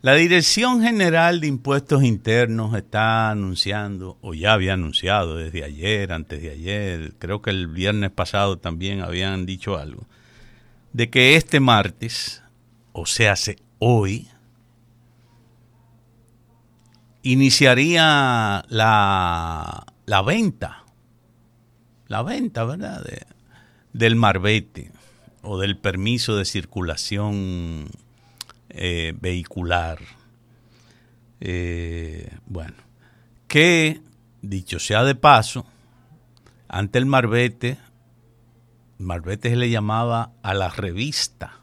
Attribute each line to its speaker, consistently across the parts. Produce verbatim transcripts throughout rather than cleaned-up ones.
Speaker 1: La Dirección General de Impuestos Internos está anunciando, o ya había anunciado desde ayer, antes de ayer, creo que el viernes pasado también habían dicho algo, de que este martes, o sea, hoy, iniciaría la, la venta, la venta, ¿verdad?, de, del marbete o del permiso de circulación Eh, vehicular. Eh, bueno, que dicho sea de paso, ante el marbete, el marbete se le llamaba a la revista.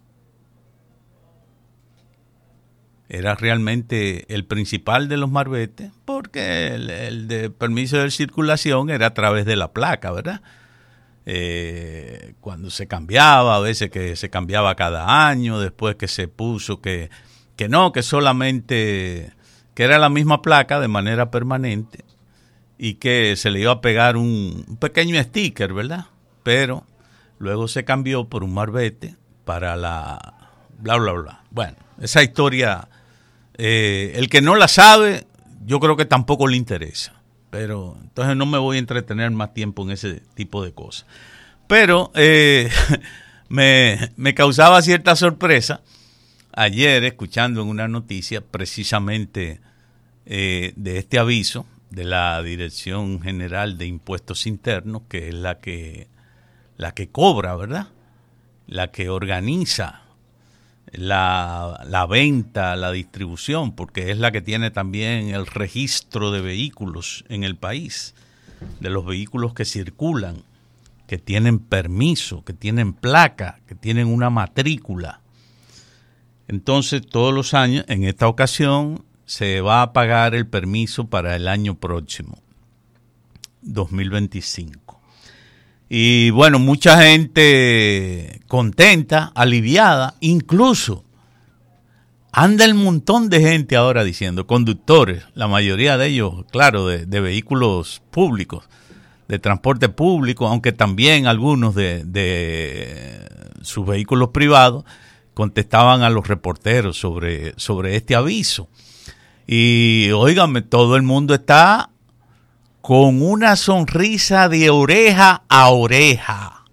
Speaker 1: Era realmente el principal de los marbetes, porque el, el de permiso de circulación era a través de la placa, ¿verdad? Eh, cuando se cambiaba, a veces que se cambiaba cada año, después que se puso que, que no, que solamente, que era la misma placa de manera permanente y que se le iba a pegar un, un pequeño sticker, ¿verdad? Pero luego se cambió por un marbete para la bla, bla, bla. Bueno, esa historia, eh, el que no la sabe, yo creo que tampoco le interesa. Pero entonces no me voy a entretener más tiempo en ese tipo de cosas. Pero eh, me, me causaba cierta sorpresa ayer escuchando en una noticia precisamente eh, de este aviso de la Dirección General de Impuestos Internos, que es la que, la que cobra, ¿verdad? La que organiza La, la venta, la distribución, porque es la que tiene también el registro de vehículos en el país, de los vehículos que circulan, que tienen permiso, que tienen placa, que tienen una matrícula. Entonces, todos los años, en esta ocasión, se va a pagar el permiso para el año próximo, dos mil veinticinco. Y bueno, mucha gente contenta, aliviada, incluso anda el montón de gente ahora diciendo, conductores, la mayoría de ellos, claro, de, de vehículos públicos, de transporte público, aunque también algunos de, de sus vehículos privados, contestaban a los reporteros sobre, sobre este aviso. Y óigame, todo el mundo está con una sonrisa de oreja a oreja.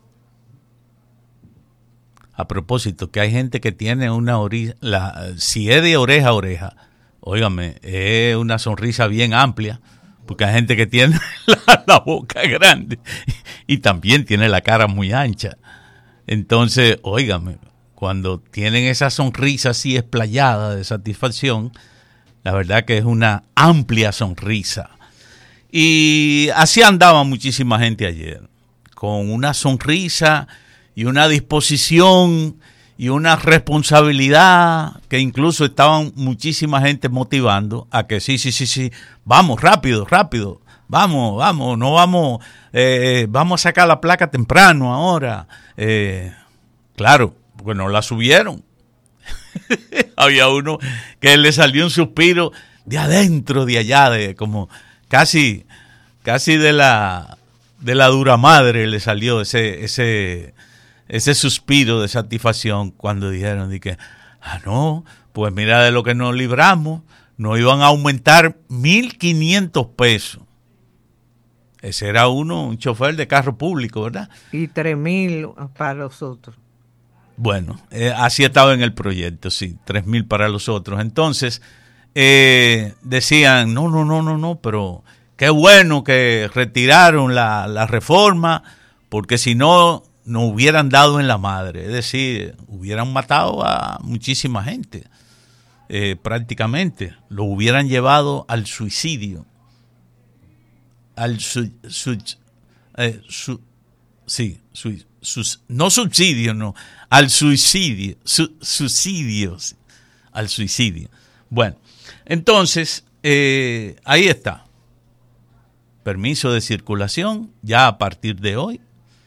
Speaker 1: A propósito, que hay gente que tiene una oreja, la, si es de oreja a oreja, óigame, es una sonrisa bien amplia, porque hay gente que tiene la, la boca grande y también tiene la cara muy ancha. Entonces, óigame, cuando tienen esa sonrisa así explayada de satisfacción, la verdad que es una amplia sonrisa. Y así andaba muchísima gente ayer, con una sonrisa y una disposición y una responsabilidad que incluso estaban muchísima gente motivando a que sí, sí, sí, sí, vamos, rápido, rápido, vamos, vamos, no vamos, eh, vamos a sacar la placa temprano ahora. Eh, claro, porque no la subieron. Había uno que le salió un suspiro de adentro, de allá, de como... Casi, casi de la de la dura madre le salió ese ese ese suspiro de satisfacción cuando dijeron de que, ah no, pues mira de lo que nos libramos, nos iban a aumentar mil quinientos pesos. Ese era uno, un chofer de carro público, ¿verdad?
Speaker 2: Y tres mil para los otros.
Speaker 1: Bueno, eh, así estaba en el proyecto, sí, tres mil para los otros. Entonces, Eh, decían, no, no, no, no, no, pero qué bueno que retiraron la, la reforma, porque si no, nos hubieran dado en la madre, es decir, hubieran matado a muchísima gente, eh, prácticamente, lo hubieran llevado al suicidio, al su, su, eh, su sí, su, sus, no subsidio, no, al suicidio, su, suicidio, al suicidio. Bueno, entonces, eh, ahí está. Permiso de circulación, ya a partir de hoy.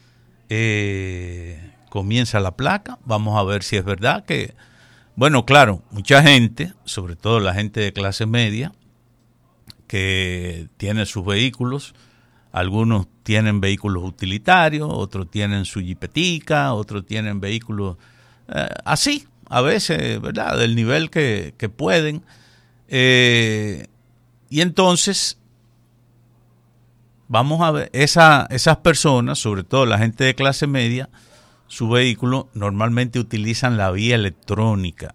Speaker 1: Eh, comienza la placa. Vamos a ver si es verdad que, bueno, claro, mucha gente, sobre todo la gente de clase media, que tiene sus vehículos, algunos tienen vehículos utilitarios, otros tienen su jipetica, otros tienen vehículos eh, así, a veces, ¿verdad?, del nivel que, que pueden. Eh, y entonces, vamos a ver, esa, esas personas, sobre todo la gente de clase media, su vehículo normalmente utilizan la vía electrónica.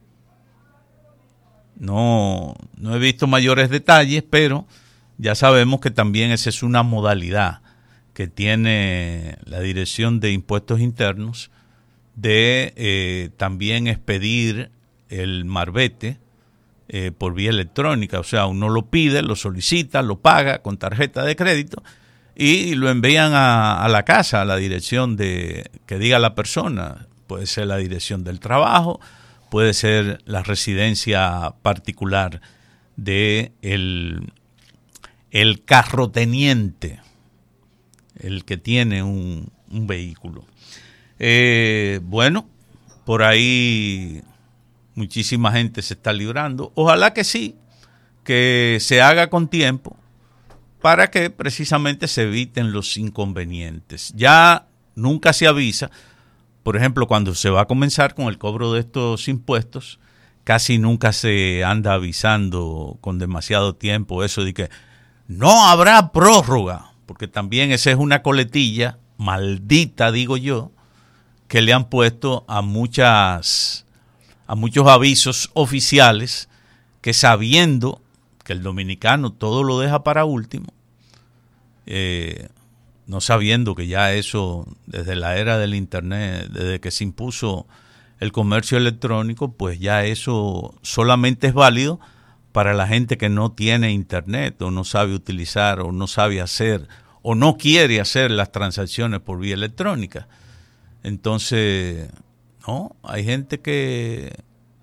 Speaker 1: No, no he visto mayores detalles, pero ya sabemos que también esa es una modalidad que tiene la Dirección de Impuestos Internos de eh, también expedir el marbete eh, por vía electrónica. O sea, uno lo pide, lo solicita, lo paga con tarjeta de crédito y lo envían a, a la casa, a la dirección de que diga la persona. Puede ser la dirección del trabajo, puede ser la residencia particular de el, el carroteniente, el que tiene un, un vehículo. Eh, bueno, por ahí muchísima gente se está librando. Ojalá que sí, que se haga con tiempo para que precisamente se eviten los inconvenientes. Ya nunca se avisa, por ejemplo, cuando se va a comenzar con el cobro de estos impuestos, casi nunca se anda avisando con demasiado tiempo eso de que no habrá prórroga, porque también esa es una coletilla maldita, digo yo, que le han puesto a muchas a muchos avisos oficiales que, sabiendo que el dominicano todo lo deja para último, eh, no sabiendo que ya eso desde la era del internet, desde que se impuso el comercio electrónico, pues ya eso solamente es válido para la gente que no tiene internet o no sabe utilizar o no sabe hacer o no quiere hacer las transacciones por vía electrónica. Entonces, no, hay gente que,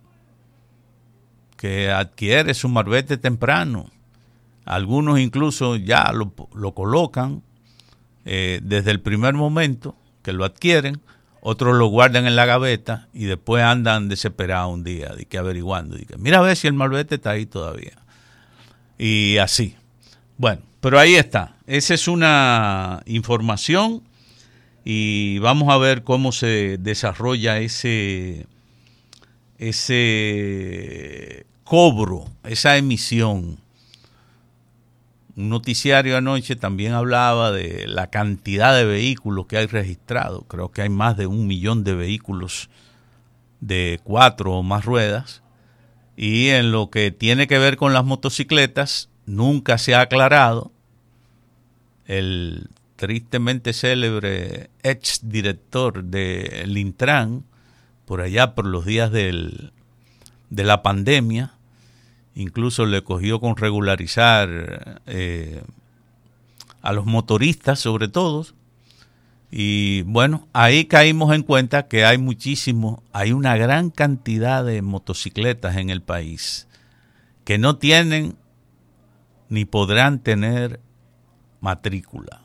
Speaker 1: que adquiere su marbete temprano. Algunos incluso ya lo, lo colocan eh, desde el primer momento que lo adquieren. Otros lo guardan en la gaveta y después andan desesperados un día, de que averiguando. De que, mira a ver si el marbete está ahí todavía. Y así. Bueno, pero ahí está. Esa es una información. Y vamos a ver cómo se desarrolla ese, ese cobro, esa emisión. Un noticiario anoche también hablaba de la cantidad de vehículos que hay registrados. Creo que hay más de un millón de vehículos de cuatro o más ruedas. Y en lo que tiene que ver con las motocicletas, nunca se ha aclarado. El tristemente célebre ex director del Intran, por allá por los días del, de la pandemia, incluso le cogió con regularizar eh, a los motoristas sobre todo, y bueno, ahí caímos en cuenta que hay muchísimo, hay una gran cantidad de motocicletas en el país que no tienen ni podrán tener matrícula,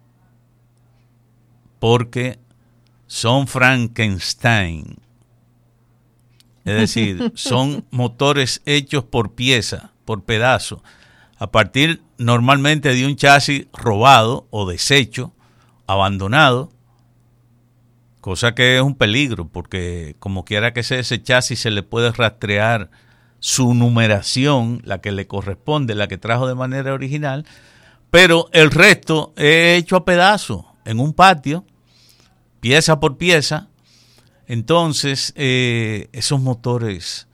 Speaker 1: porque son Frankenstein, es decir, son motores hechos por pieza, por pedazo, a partir normalmente de un chasis robado o deshecho, abandonado, cosa que es un peligro, porque como quiera que sea ese chasis se le puede rastrear su numeración, la que le corresponde, la que trajo de manera original, pero el resto es hecho a pedazos, en un patio, pieza por pieza. Entonces, eh, esos motores,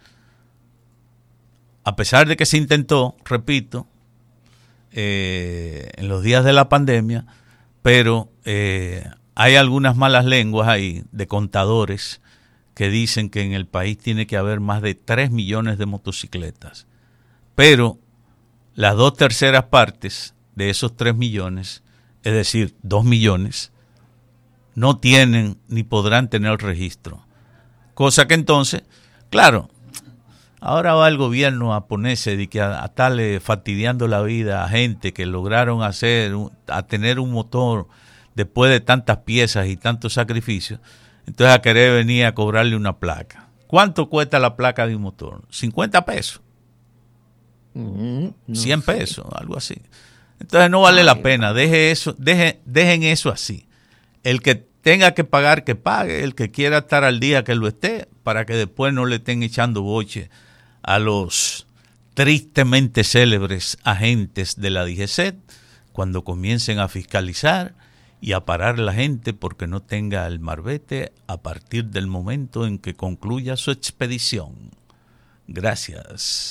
Speaker 1: a pesar de que se intentó, repito, eh, en los días de la pandemia, pero eh, hay algunas malas lenguas ahí de contadores que dicen que en el país tiene que haber más de tres millones de motocicletas. Pero las dos terceras partes de esos tres millones, es decir, dos millones, no tienen ni podrán tener registro. Cosa que entonces, claro, ahora va el gobierno a ponerse de que a, a estarle fastidiando la vida a gente que lograron hacer, a tener un motor después de tantas piezas y tantos sacrificios, entonces a querer venir a cobrarle una placa. ¿Cuánto cuesta la placa de un motor? cincuenta pesos.
Speaker 2: Mm, no
Speaker 1: cien
Speaker 2: sé.
Speaker 1: pesos, algo así. Entonces no vale la pena, deje eso, deje, dejen eso así. El que tenga que pagar, que pague, el que quiera estar al día, que lo esté, para que después no le estén echando boche a los tristemente célebres agentes de la D G C E T cuando comiencen a fiscalizar y a parar a la gente porque no tenga el marbete a partir del momento en que concluya su expedición. Gracias.